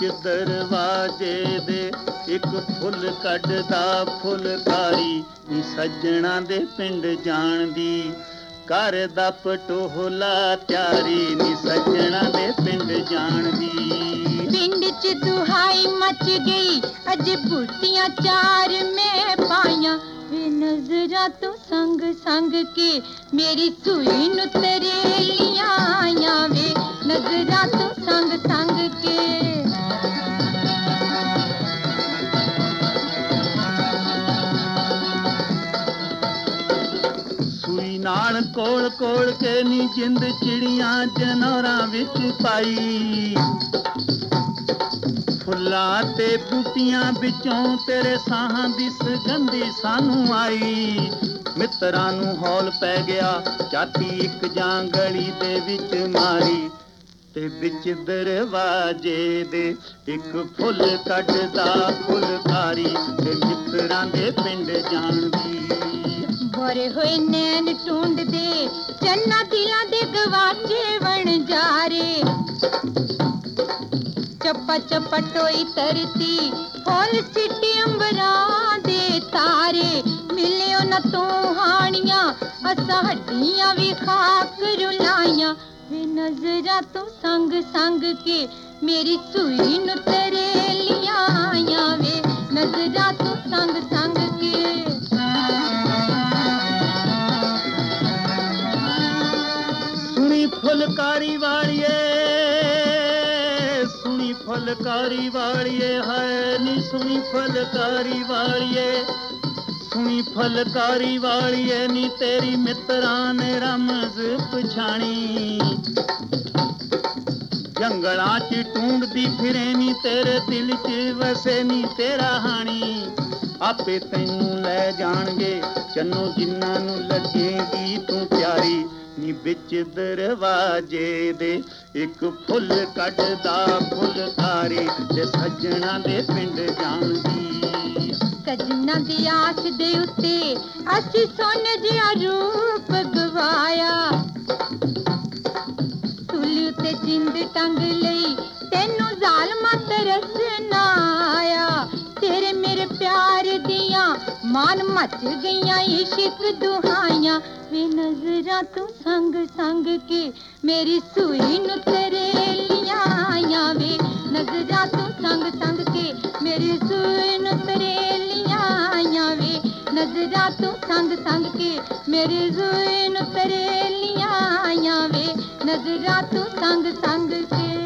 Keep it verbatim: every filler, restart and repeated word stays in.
ਵਿੱਚ ਦਰਵਾਜ਼ੇ ਦੇ ਇੱਕ ਫੁੱਲ ਕੱਢਦਾ ਫੁਲਕਾਰੀ ਨੀ ਸੱਜਣਾ ਦੇ ਪਿੰਡ ਜਾਣ ਦੀ ਕਰਦਾ ਪਟੋਲਾ ਤਿਆਰੀ ਨੀ ਸੱਜਣਾ ਦੇ ਪਿੰਡ ਜਾਣ ਦੀ। ਪਿੰਡ ਚ ਦੁਹਾਈ ਮਚ ਗਈ ਅੱਜ ਬੂਟੀਆਂ ਚਾਰ ਮੈਂ ਪਾਈਆਂ ਵੇ ਨਜ਼ਰਾਂ ਤੋਂ ਸੰਗ ਸੰਗ ਕੇ ਮੇਰੀ ਸੂਈ ਨੂੰ ਤਰੇਲੀਆਂ ਆਈਆਂ ਵੇ ਨਜ਼ਰਾਂ ਤੋਂ ਸੰਗ ਸੰਗ ਕੇ। ਸੂਈ ਨਾਲ ਕੋਲ ਕੋਲ ਕੇ ਨੀ ਜਿੰਦ ਚਿੜੀਆਂ ਜਨੌਰਾਂ ਵਿੱਚ ਪਾਈ ਫੁੱਲਾਂ ਤੇ ਬੂਟੀਆਂ ਵਿੱਚੋਂ ਤੇਰੇ ਸਾਹਾਂ ਦੀ ਸੁਗੰਧੀ ਸਾਨੂੰ ਆਈ। ਮਿੱਤਰਾਂ ਨੂੰ ਹੌਲ ਪੈ ਗਿਆ ਝਾਤੀ ਇੱਕ ਜਾਂ ਗਲੀ ਦੇ ਵਿੱਚ ਮਾਰੀ ਤੇ ਵਿੱਚ ਦਰਵਾਜ਼ੇ ਦੇ ਇੱਕ ਫੁੱਲ ਕੱਢਦਾ ਫੁਲਕਾਰੀ ਤੇ ਮਿੱਤਰਾਂ ਦੇ ਪਿੰਡ ਜਾਣ ਦੀ। ਭਰੇ ਹੋਏ ਨੈਣ ਟੁੰਡਦੇ ਚੰਨਾ ਦਿਲਾਂ ਦੇ ਗਵਾਚੇ ਵਣ ਜਾਰੇ ਚੱਪਾ ਚੱਪਾ ਟੋਈ ਤਰਤੀ ਫੁੱਲ ਸਿੱਟੀ ਅੰਬਰਾਂ ਦੇ ਤਾਰੇ ਮਿਲਿਓ ਨਾ ਤੂੰ ਹਾਣੀਆਂ ਅਸਾਂ ਹੱਡੀਆਂ ਵੀ ਖਾਕ ਰੁਲਾਈਆਂ ਵੇ ਨਜ਼ਰਾਂ ਤੋਂ ਸੰਗ ਸੰਗ ਕੇ ਮੇਰੀ ਸੂਈ ਨੂੰ ਤਰੇਲੀਆਂ ਆਈਆਂ ਵੇ ਨਜ਼ਰਾਂ ਤੋਂ ਸੰਗ ਸੰਗ ਕੇ। ਸੁਣੀ ਫੁਲਕਾਰੀ ਵਾਲੀਏ ਸੁਣੀ ਫੁਲਕਾਰੀ ਵਾਲੀਏ ਹੈ ਨੀ ਸੁਣੀ ਫੁਲਕਾਰੀ ਵਾਲੀਏ ਸੁਣੀ ਫੁਲਕਾਰੀ ਵਾਲੀਏ ਨੀ ਤੇਰੀ ਮਿੱਤਰਾਂ ਨੇ ਰਮਜ਼ ਪਛਾਣੀ ਜੰਗਲਾਂ ਚ ਟੂੰਡਦੀ ਫਿਰੇ ਨੀ ਤੇਰੇ ਦਿਲ ਚ ਵਸੇ ਨੀ ਤੇਰਾ ਹਾਣੀ ਆਪੇ ਤੈਨੂੰ ਲੈ ਜਾਣਗੇ ਚੰਨੋ ਜਿਨ੍ਹਾਂ ਨੂੰ ਲੱਗੇਗੀ ਤੂੰ ਪਿਆਰੀ ਨੀ ਵਿੱਚ ਦਰਵਾਜ਼ੇ ਦੇ ਇੱਕ ਫੁੱਲ ਕੱਢਦਾ ਫੁਲਕਾਰੀ ਤੇ ਸੱਜਣਾ ਦੇ ਪਿੰਡ ਜਾਣ ਦੀ। ਸੱਜਣਾ ਦੀ ਆਸ ਦੇ ਉੱਤੇ ਅਸੀਂ ਸੋਨੇ ਜਿਹਾ ਰੂਪ ਗਵਾਇਆ ਸੂਲੀ ਉੱਤੇ ਜਿੰਦ ਟੰਗ ਲਈ ਤੈਨੂੰ ਜ਼ਾਲਮਾਂ ਤਰਸ ਨਾ ਆਇਆ ਤੇਰੇ ਮੇਰੇ ਪਿਆਰ ਦੀਆਂ ਮਾਨ ਮੱਚ ਗਈਆਂ ਇਸ਼ਕ ਦੁਹਾਈਆਂ ਵੇ ਨਜ਼ਰਾਂ ਤੋਂ ਸੰਗ ਸੰਗ ਕੇ ਮੇਰੀ ਸੂਈ ਨੂੰ ਤਰੇਲੀਆਂ ਆਈਆਂ ਵੇ ਨਜ਼ਰਾਂ ਤੋਂ ਸੰਗ ਸੰਗ ਕੇ ਮੇਰੀ ਸੂਈ ਨੂੰ ਤਰੇਲੀਆਂ ਆਈਆਂ ਵੇ ਨਜ਼ਰਾਂ ਤੋਂ ਸੰਗ ਸੰਗ ਕੇ ਮੇਰੀ ਸੂਈ ਨੂੰ ਤਰੇਲੀਆਂ ਆਈਆਂ ਵੇ ਨਜ਼ਰਾਂ ਤੋਂ ਸੰਗ ਸੰਗ ਕੇ।